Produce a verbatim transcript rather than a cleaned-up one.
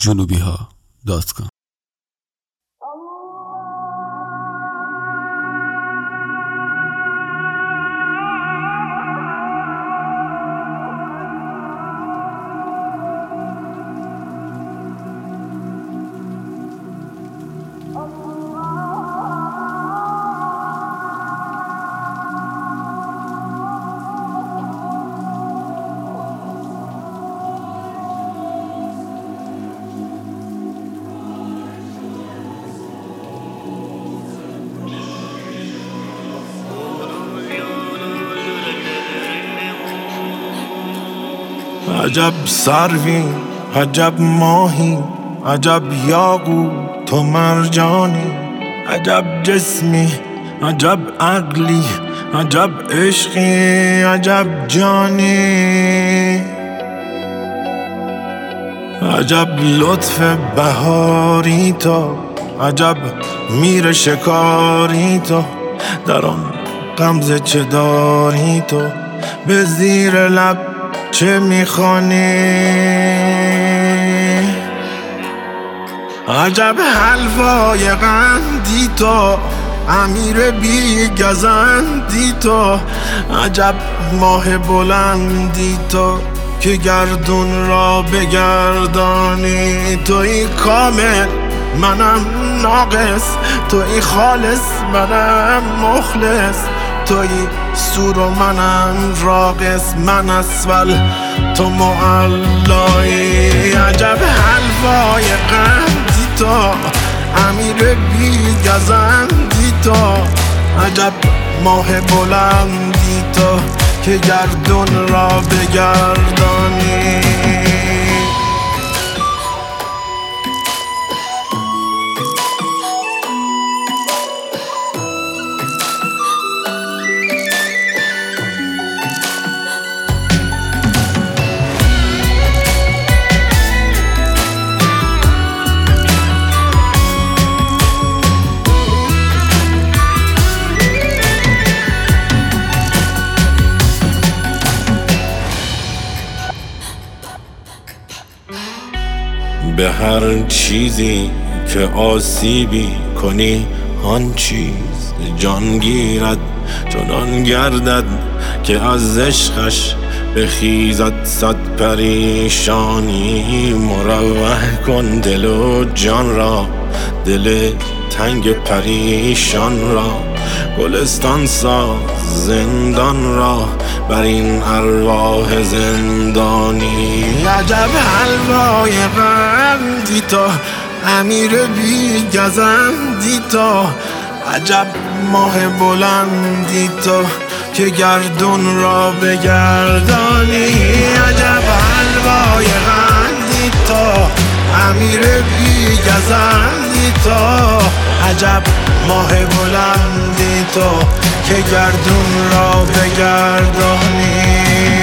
جنوبی ها دات کام. عجب سروی، عجب ماهی، عجب یاقوت و مرجانی، عجب جسمی، عجب عقلی، عجب عشقی، عجب جانی، عجب لطف بهاری تو، عجب میر شکاری تو، در آن غمزه چه داری تو، به زیر لب چه میخوانی؟ عجب حلوای قندی تو، امیر بی گزندی تو، عجب ماه بلندی تو که گردون را بگردانی. توی کامل منم ناقص، توی خالص منم مخلص، توی سور و منم راقص، من اسفل تو معلایی. عجب حلوای قندی تو، امیر بی گزندی تو، عجب ماه بلندی تو که گردون را بگردانی. به هر چیزی که آسیبی کنی آن چیز جان گیرد، چنان گردد که از عشقش بخیزد صد پریشانی. مروح کن دل و جان را، دل تنگ پریشان را، گلستان ساز زندان را بر این ارواح زندانی. عجب حلوای قندی تو، امیر بی گزندی تو، عجب ماه بلندی تو که گردون را بگردانی. عجب حلوای قندی تو، امیر بی گزندی تو، عجب ماه بلندی تو که گردون را بگردانی.